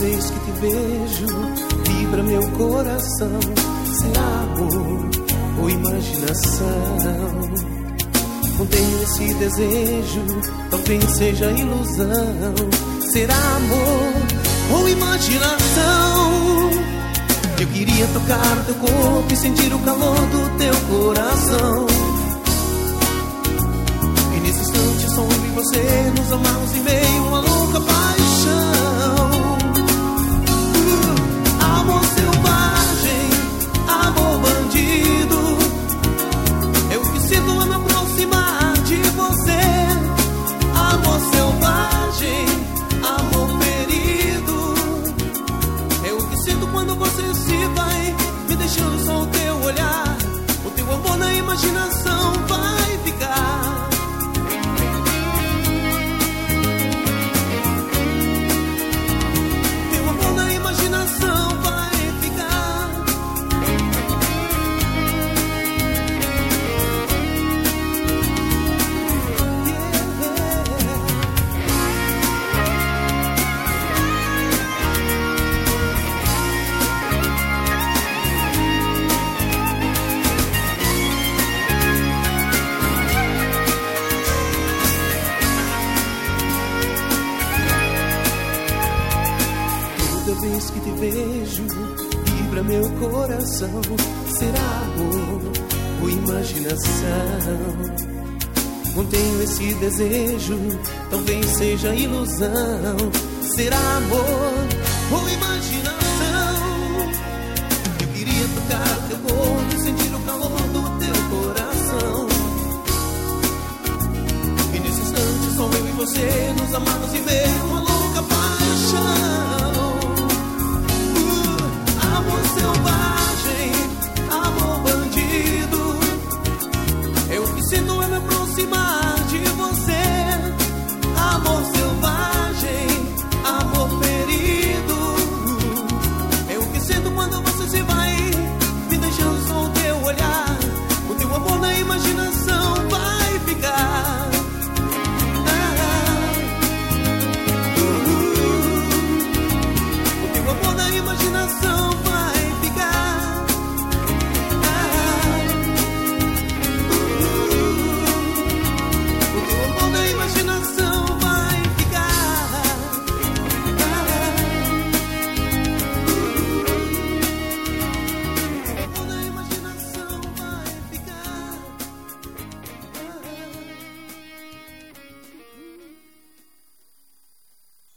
vez que te vejo, vibra meu coração. Será amor ou imaginação? Contenho esse desejo, talvez seja ilusão. Será amor ou imaginação? Eu queria tocar o teu corpo e sentir o calor do teu coração. E nesse instante só eu e você nos amamos em meio a uma louca paixão. Amor selvagem, amor bandido, é o que sinto ao me aproximar de você. Amor selvagem, amor ferido, é o que sinto quando você se vai, me deixando só o teu olhar. O teu amor na imaginação vai ficar. Teu amor na imaginação vai ficar. Toda vez que te vejo, vibra meu coração. Será amor ou imaginação? Contenho esse desejo, talvez seja ilusão. Será amor ou imaginação? Eu queria tocar o teu corpo e sentir o calor do teu coração. E nesse instante só eu e você nos amamos e meio uma louca paixão. Amor selvagem.